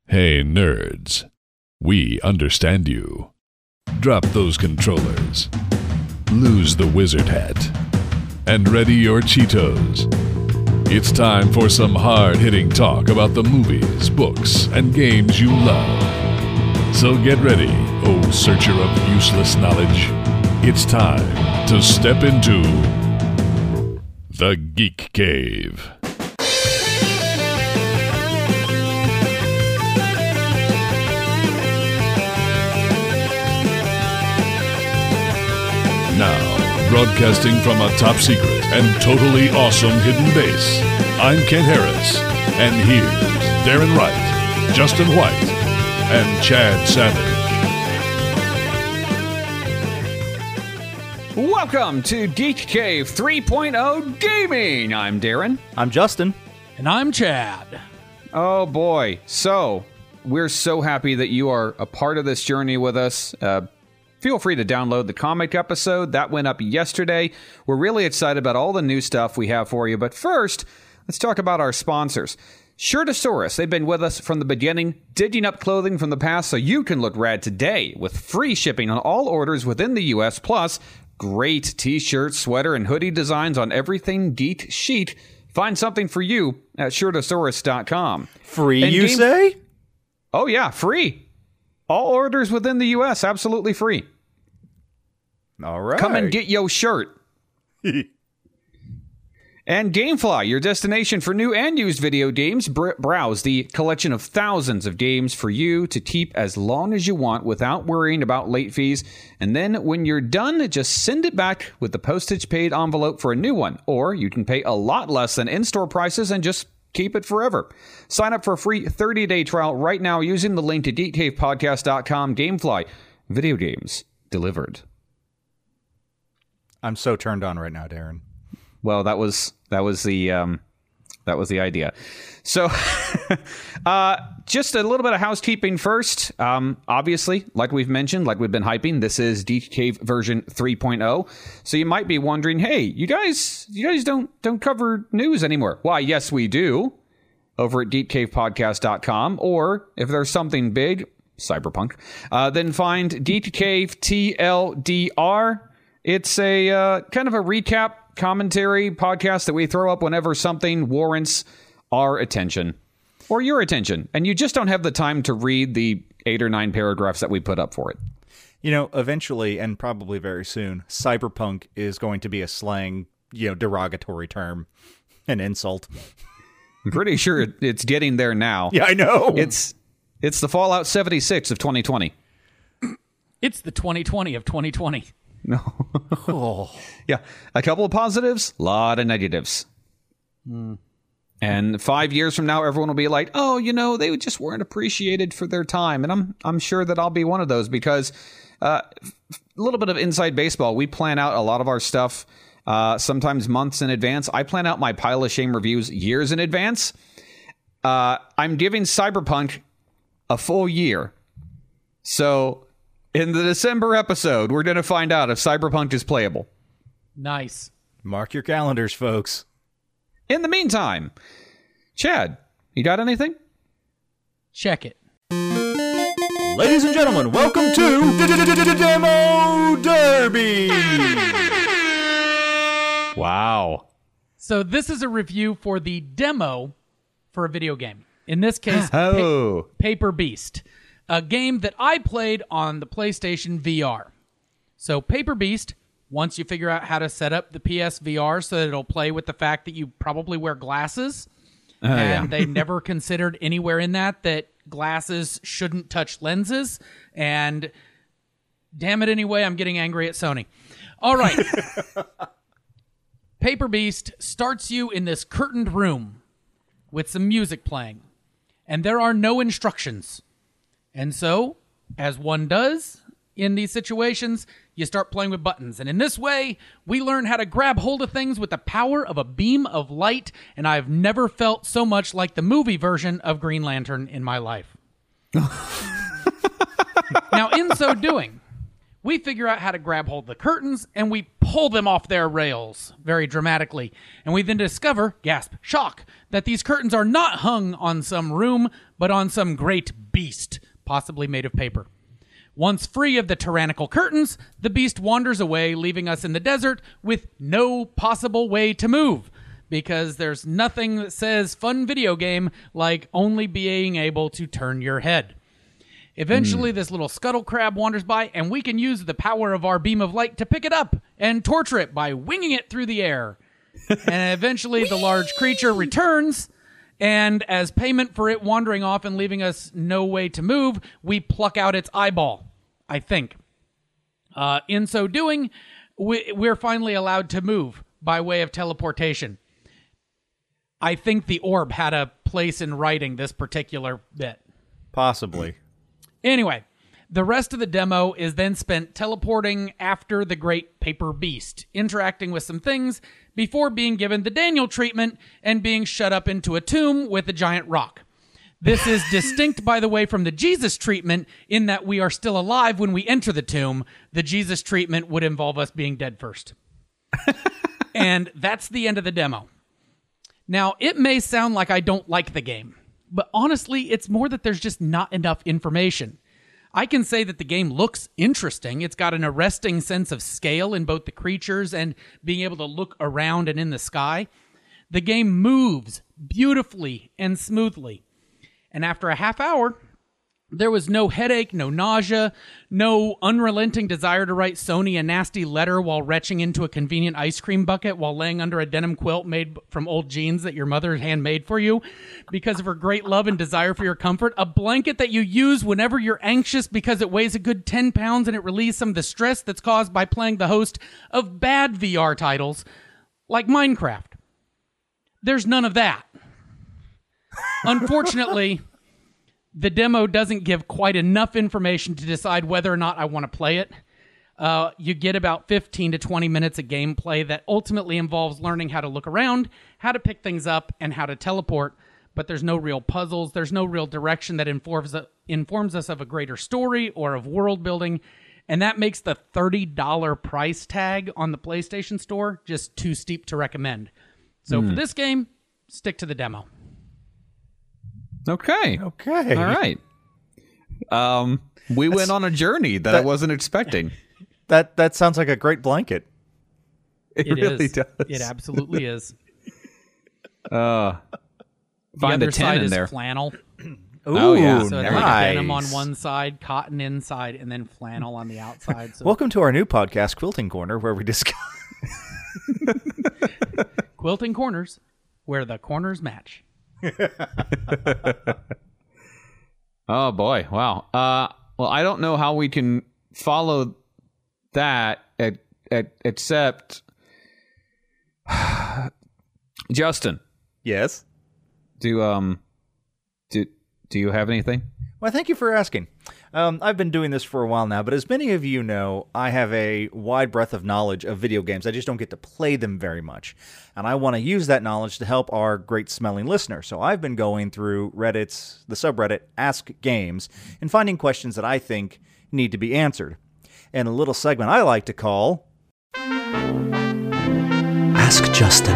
Hey, nerds. We understand you. Drop those controllers. Lose the wizard hat. And ready your Cheetos. It's time for some hard-hitting talk about the movies, books, and games you love. So get ready, oh searcher of useless knowledge. It's time to step into the Geek Cave. Now, broadcasting from a top secret and totally awesome hidden base, I'm Kent Harris, and here's Darren Wright, Justin White, and Chad Savage. Welcome to Geek Cave 3.0 Gaming. I'm Darren. I'm Justin. And I'm Chad. Oh boy. So, we're so happy that you are a part of this journey with us. Feel free to download the comic episode. That went up yesterday. We're really excited about all the new stuff we have for you. But first, let's talk about our sponsors. Shirtosaurus, they've been with us from the beginning, digging up clothing from the past so you can look rad today with free shipping on all orders within the U.S., plus great t-shirt, sweater, and hoodie designs on everything Geek Chic. Find something for you at Shirtosaurus.com. Free, and you say? Oh, yeah, free. All orders within the U.S., absolutely free. All right. Come and get your shirt. And Gamefly, your destination for new and used video games. Browse the collection of thousands of games for you to keep as long as you want without worrying about late fees. And then when you're done, just send it back with the postage-paid envelope for a new one. Or you can pay a lot less than in-store prices and just keep it forever. Sign up for a free 30-day trial right now using the link to geekcavepodcast.com. Gamefly, video games delivered. I'm so turned on right now, Darren. Well, that was the idea. So, just a little bit of housekeeping first. Obviously, like we've mentioned, like we've been hyping, this is Geek Cave version 3.0. So you might be wondering, hey, you guys don't cover news anymore. Why, yes, we do. Over at geekcavepodcast.com, or if there's something big, Cyberpunk, then find Geek Cave TLDR. It's a kind of a recap commentary podcast that we throw up whenever something warrants our attention or your attention, and you just don't have the time to read the 8 or 9 paragraphs that we put up for it. You know, eventually, and probably very soon, cyberpunk is going to be a slang, derogatory term, an insult. I'm pretty sure it's getting there now. Yeah, I know. It's the Fallout 76 of 2020. It's the 2020 of 2020. No. Oh. Yeah. A couple of positives, a lot of negatives. And 5 years from now, everyone will be like, oh, they just weren't appreciated for their time. And I'm sure that I'll be one of those because a little bit of inside baseball. We plan out a lot of our stuff sometimes months in advance. I plan out my Pile of Shame reviews years in advance. I'm giving Cyberpunk a full year. So in the December episode, we're going to find out if Cyberpunk is playable. Nice. Mark your calendars, folks. In the meantime, Chad, you got anything? Check it. Ladies and gentlemen, welcome to Demo Derby. Wow. So this is a review for the demo for a video game. In this case, Paper Beast. A game that I played on the PlayStation VR. So Paper Beast, once you figure out how to set up the PSVR so that it'll play with the fact that you probably wear glasses, they never considered anywhere in that glasses shouldn't touch lenses, and damn it anyway, I'm getting angry at Sony. All right. Paper Beast starts you in this curtained room with some music playing, and there are no instructions. And so, as one does in these situations, you start playing with buttons. And in this way, we learn how to grab hold of things with the power of a beam of light. And I've never felt so much like the movie version of Green Lantern in my life. Now, in so doing, we figure out how to grab hold of the curtains and we pull them off their rails very dramatically. And we then discover, gasp, shock, that these curtains are not hung on some room, but on some great beast, possibly made of paper. Once free of the tyrannical curtains, the beast wanders away, leaving us in the desert with no possible way to move, because there's nothing that says fun video game like only being able to turn your head. Eventually, this little scuttle crab wanders by, and we can use the power of our beam of light to pick it up and torture it by winging it through the air. And eventually, the large creature returns, and as payment for it wandering off and leaving us no way to move, we pluck out its eyeball, I think. In so doing, we're finally allowed to move by way of teleportation. I think the orb had a place in writing this particular bit. Possibly. Anyway, the rest of the demo is then spent teleporting after the great paper beast, interacting with some things before being given the Daniel treatment and being shut up into a tomb with a giant rock. This is distinct, by the way, from the Jesus treatment in that we are still alive when we enter the tomb. The Jesus treatment would involve us being dead first. And that's the end of the demo. Now, it may sound like I don't like the game, but honestly, it's more that there's just not enough information. I can say that the game looks interesting. It's got an arresting sense of scale in both the creatures and being able to look around and in the sky. The game moves beautifully and smoothly. And after a half hour, there was no headache, no nausea, no unrelenting desire to write Sony a nasty letter while retching into a convenient ice cream bucket while laying under a denim quilt made from old jeans that your mother handmade for you because of her great love and desire for your comfort, a blanket that you use whenever you're anxious because it weighs a good 10 pounds and it relieves some of the stress that's caused by playing the host of bad VR titles like Minecraft. There's none of that. Unfortunately, the demo doesn't give quite enough information to decide whether or not I want to play it. You get about 15 to 20 minutes of gameplay that ultimately involves learning how to look around, how to pick things up, and how to teleport. But there's no real puzzles. There's no real direction that informs us of a greater story or of world building. And that makes the $30 price tag on the PlayStation Store just too steep to recommend. So for this game, stick to the demo. Okay. All right. We went on a journey that I wasn't expecting. That sounds like a great blanket. It really does. It absolutely is. Find the other a 10 side in is there. flannel. Oh, yeah. So nice. it's like denim on one side, cotton inside, and then flannel on the outside. So Welcome to our new podcast, Quilting Corner, where we discuss... Quilting Corners, where the corners match. Oh, boy. Wow. Well, I don't know how we can follow that except... Justin. Yes? Do you have anything? Well, thank you for asking. I've been doing this for a while now, but as many of you know, I have a wide breadth of knowledge of video games. I just don't get to play them very much. And I want to use that knowledge to help our great-smelling listeners. So I've been going through the subreddit Ask Games, and finding questions that I think need to be answered. In a little segment I like to call... Ask Justin.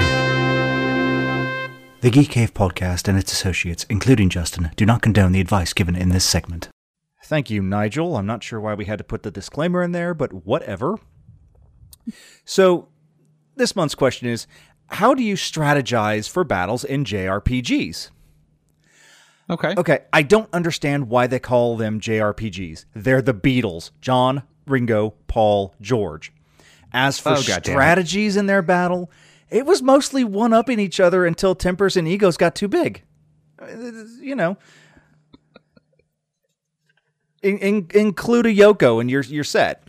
The Geek Cave podcast and its associates, including Justin, do not condone the advice given in this segment. Thank you, Nigel. I'm not sure why we had to put the disclaimer in there, but whatever. So, this month's question is, how do you strategize for battles in JRPGs? Okay, I don't understand why they call them JRPGs. They're the Beatles. John, Ringo, Paul, George. As for strategies in their battle... It was mostly one-upping each other until tempers and egos got too big. You know. Include a Yoko and you're set.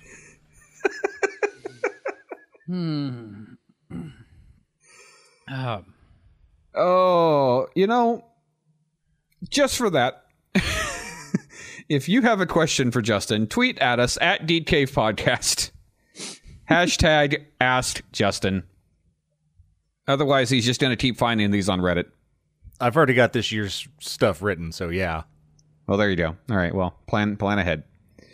Oh, just for that, if you have a question for Justin, tweet at us at Geek Cave Podcast. Hashtag Ask Justin. Otherwise, he's just going to keep finding these on Reddit. I've already got this year's stuff written, so yeah. Well, there you go. All right, well, plan ahead.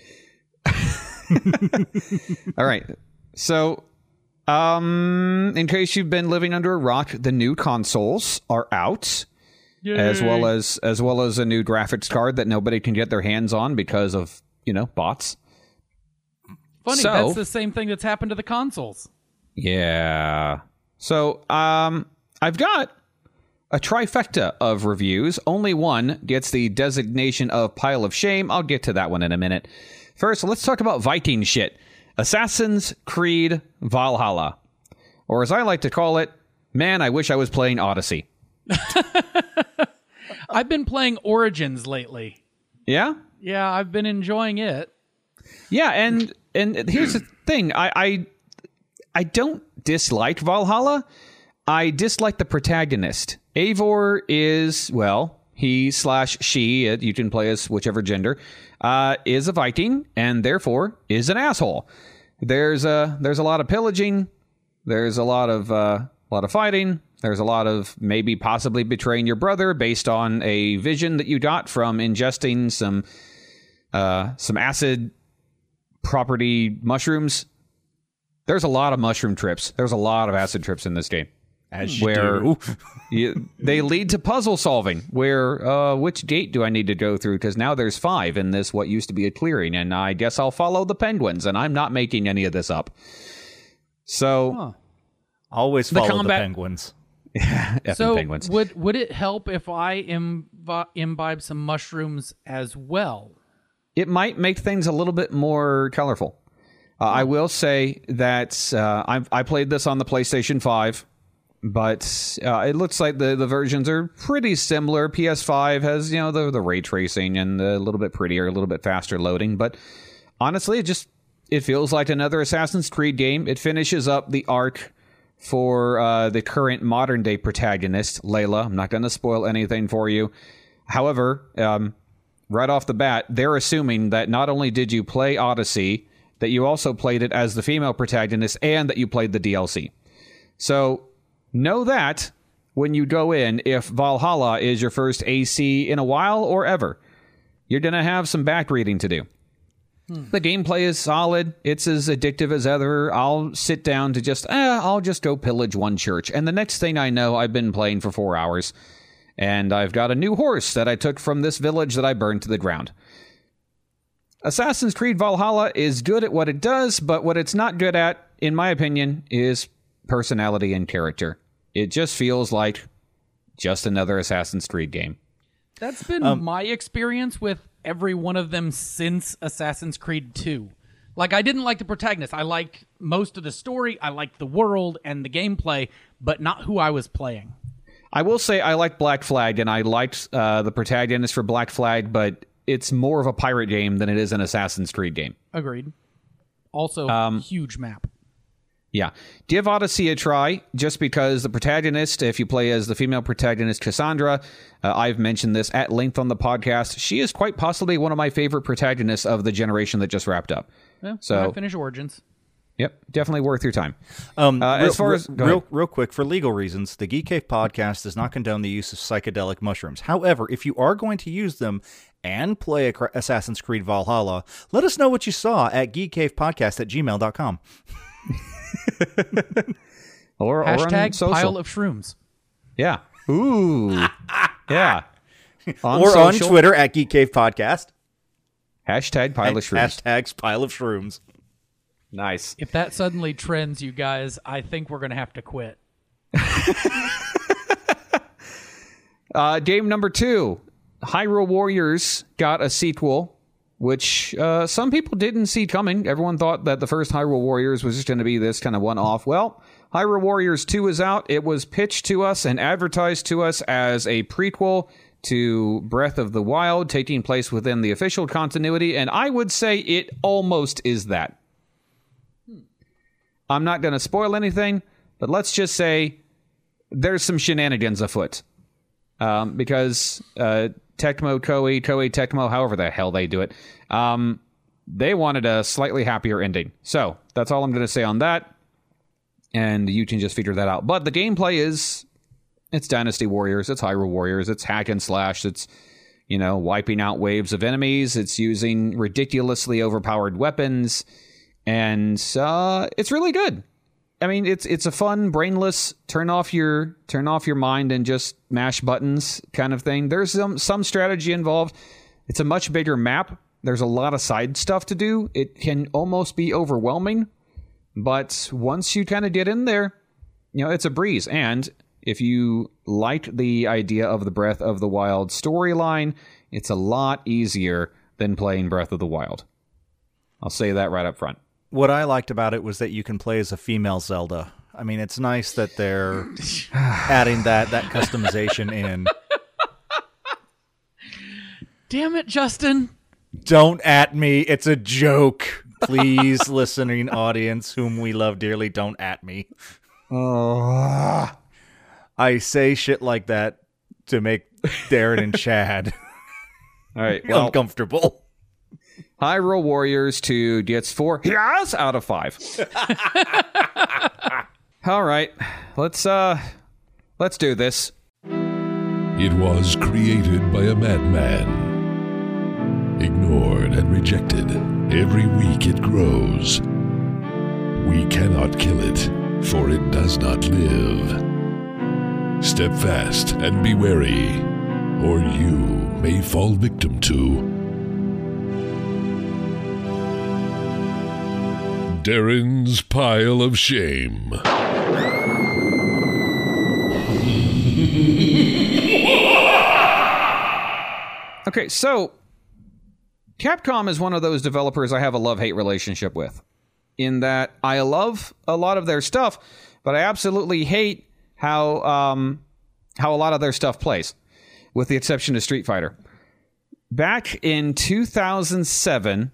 All right. So, in case you've been living under a rock, the new consoles are out. Yay. as well as a new graphics card that nobody can get their hands on because of, bots. Funny, So- that's the same thing that's happened to the consoles. Yeah. So, I've got a trifecta of reviews. Only one gets the designation of pile of shame. I'll get to that one in a minute. First, let's talk about Viking shit. Assassin's Creed Valhalla. Or as I like to call it, man, I wish I was playing Odyssey. I've been playing Origins lately. Yeah? Yeah, I've been enjoying it. Yeah, and here's the thing. I don't dislike Valhalla. I dislike the protagonist. Eivor is, well, he/she, you can play as whichever gender, is a Viking and therefore is an asshole. There's a lot of pillaging. There's a lot of fighting. There's a lot of maybe possibly betraying your brother based on a vision that you got from ingesting some acid property mushrooms. There's a lot of mushroom trips. There's a lot of acid trips in this game. As you do. They lead to puzzle solving, where which gate do I need to go through? Because now there's 5 in this what used to be a clearing, and I guess I'll follow the penguins, and I'm not making any of this up. So, Always follow the combat- penguins. effing So penguins. would it help if I imbibe some mushrooms as well? It might make things a little bit more colorful. I will say that I played this on the PlayStation 5. But it looks like the versions are pretty similar. PS5 has, the ray tracing and a little bit prettier, a little bit faster loading. But honestly, it feels like another Assassin's Creed game. It finishes up the arc for the current modern day protagonist, Layla. I'm not going to spoil anything for you. However, right off the bat, they're assuming that not only did you play Odyssey, that you also played it as the female protagonist and that you played the DLC. So know that when you go in, if Valhalla is your first AC in a while or ever, you're going to have some back reading to do. The gameplay is solid. It's as addictive as ever. I'll sit down to I'll just go pillage one church. And the next thing I know, I've been playing for 4 hours. And I've got a new horse that I took from this village that I burned to the ground. Assassin's Creed Valhalla is good at what it does, but what it's not good at, in my opinion, is personality and character. It just feels like just another Assassin's Creed game. That's been my experience with every one of them since Assassin's Creed 2. Like, I didn't like the protagonist. I liked most of the story, I liked the world and the gameplay, but not who I was playing. I will say I liked Black Flag, and I liked the protagonist for Black Flag, but it's more of a pirate game than it is an Assassin's Creed game. Agreed. Also, huge map. Yeah. Give Odyssey a try, just because the protagonist, if you play as the female protagonist, Cassandra, I've mentioned this at length on the podcast, she is quite possibly one of my favorite protagonists of the generation that just wrapped up. Yeah, So- I finish Origins. Yep, definitely worth your time. Real quick, for legal reasons, the Geek Cave podcast does not condone the use of psychedelic mushrooms. However, if you are going to use them and play Assassin's Creed Valhalla, let us know what you saw at geekcavepodcast@gmail.com. Or on Hashtag social. pile of shrooms. Yeah. Ooh. Yeah. Or social. on Twitter at Geek Cave Podcast. Hashtag pile of shrooms. Hashtags pile of shrooms. Nice. If that suddenly trends, you guys, I think we're going to have to quit. Game number 2. Hyrule Warriors got a sequel, which some people didn't see coming. Everyone thought that the first Hyrule Warriors was just going to be this kind of one-off. Well, Hyrule Warriors 2 is out. It was pitched to us and advertised to us as a prequel to Breath of the Wild, taking place within the official continuity, and I would say it almost is that. I'm not going to spoil anything, but let's just say there's some shenanigans afoot. Because Tecmo, Koei Tecmo, however the hell they do it, they wanted a slightly happier ending. So that's all I'm going to say on that. And you can just figure that out. But the gameplay it's Dynasty Warriors, it's Hyrule Warriors, it's hack and slash, it's, wiping out waves of enemies, it's using ridiculously overpowered weapons, and it's really good. I mean, it's a fun, brainless, turn off your mind and just mash buttons kind of thing. There's some strategy involved. It's a much bigger map. There's a lot of side stuff to do. It can almost be overwhelming, but once you kind of get in there, it's a breeze. And if you like the idea of the Breath of the Wild storyline, it's a lot easier than playing Breath of the Wild. I'll say that right up front. What I liked about it was that you can play as a female Zelda. I mean, it's nice that they're adding that customization in. Damn it, Justin. Don't at me. It's a joke. Please, listening audience, whom we love dearly, don't at me. I say shit like that to make Darren and Chad all right, uncomfortable. Hyrule Warriors 2 gets 4 yes out of 5. All right, let's do this. It was created by a madman, ignored and rejected. Every week it grows. We cannot kill it, for it does not live. Step fast and be wary, or you may fall victim to Darren's Pile of Shame. Okay, so Capcom is one of those developers I have a love-hate relationship with, in that I love a lot of their stuff, but I absolutely hate how a lot of their stuff plays, with the exception of Street Fighter. Back in 2006,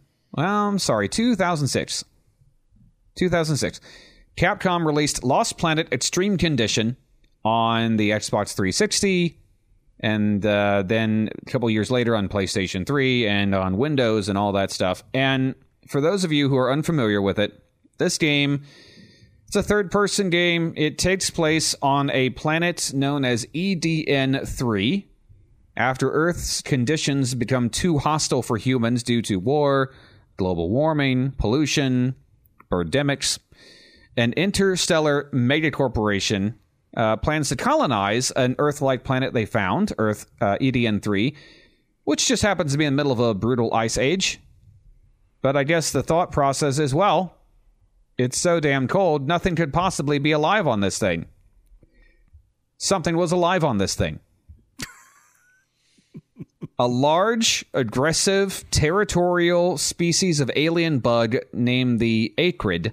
Capcom released Lost Planet Extreme Condition on the Xbox 360, and then a couple years later on PlayStation 3 and on Windows and all that stuff. And for those of you who are unfamiliar with it, this game, it's a third-person game. It takes place on a planet known as EDN3, after Earth's conditions become too hostile for humans due to war, global warming, pollution, birdemics. An interstellar megacorporation plans to colonize an Earth-like planet they found, EDN3, which just happens to be in the middle of a brutal ice age. But I guess the thought process is, well, it's so damn cold, nothing could possibly be alive on this thing. Something was alive on this thing. A large, aggressive, territorial species of alien bug named the Acrid.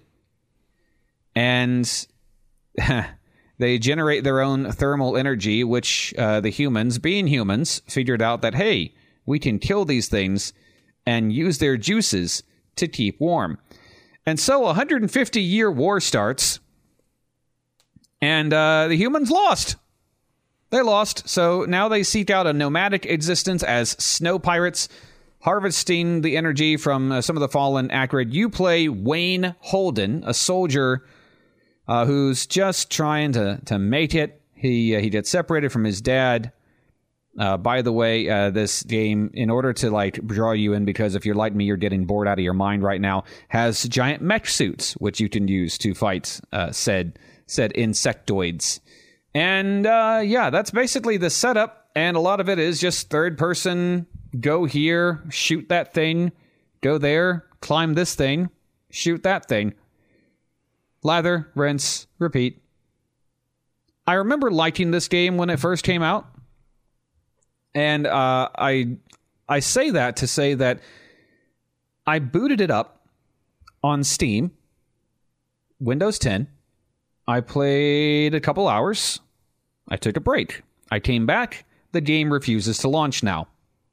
And they generate their own thermal energy, which the humans, being humans, figured out that, hey, we can kill these things and use their juices to keep warm. And so a 150-year war starts, and the humans lost. They lost, so now they seek out a nomadic existence as snow pirates, harvesting the energy from some of the fallen Acrid. You play Wayne Holden, a soldier who's just trying to make it. He gets separated from his dad. By the way, this game, in order to draw you in, because if you're like me, you're getting bored out of your mind right now, has giant mech suits which you can use to fight said insectoids. And that's basically the setup, and a lot of it is just third person, go here, shoot that thing, go there, climb this thing, shoot that thing. Lather, rinse, repeat. I remember liking this game when it first came out, and I say that to say that I booted it up on Steam, Windows 10. I played a couple hours. I took a break. I came back. The game refuses to launch now.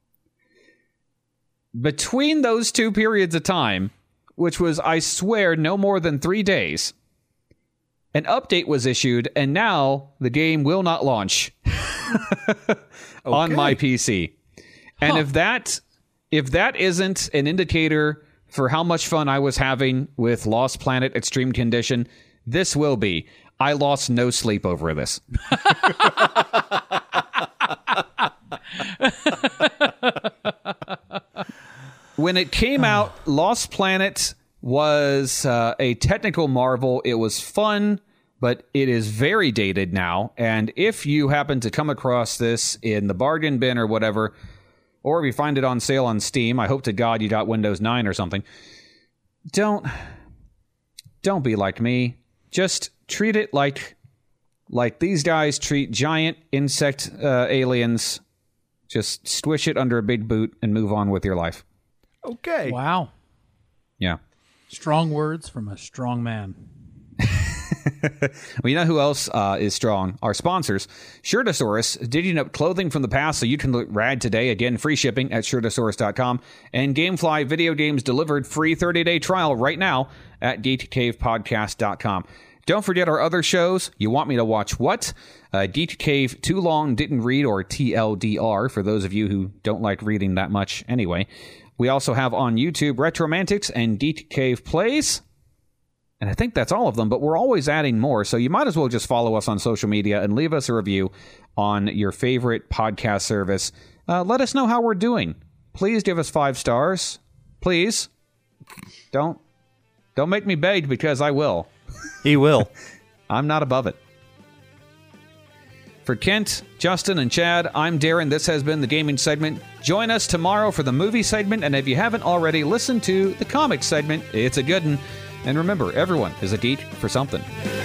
Between those two periods of time, which was, I swear, no more than 3 days, an update was issued, and now the game will not launch on my PC. And if that isn't an indicator for how much fun I was having with Lost Planet Extreme Condition, this will be. I lost no sleep over this. When it came out, Lost Planet was a technical marvel. It was fun, but it is very dated now. And if you happen to come across this in the bargain bin or whatever, or if you find it on sale on Steam, I hope to God you got Windows 9 or something, don't be like me. Just treat it like these guys treat giant insect aliens. Just squish it under a big boot and move on with your life. Okay. Wow. Yeah. Strong words from a strong man. Well, you know who else is strong? Our sponsors. Shirtosaurus, digging up clothing from the past so you can look rad today. Again, free shipping at Shirtosaurus.com. And Gamefly, video games delivered, free 30-day trial right now at GeekCavePodcast.com. Don't forget our other shows. You want me to watch what? Geek Cave Too Long Didn't Read, or TLDR, for those of you who don't like reading that much anyway. We also have on YouTube Retromantics and Geek Cave Plays. And I think that's all of them, but we're always adding more, so you might as well just follow us on social media and leave us a review on your favorite podcast service. Let us know how we're doing. Please give us 5 stars. Please. Don't make me beg, because I will. He will. I'm not above it. For Kent, Justin, and Chad, I'm Darren. This has been the gaming segment. Join us tomorrow for the movie segment, and if you haven't already, listen to the comic segment. It's a good one. And remember, everyone is a geek for something.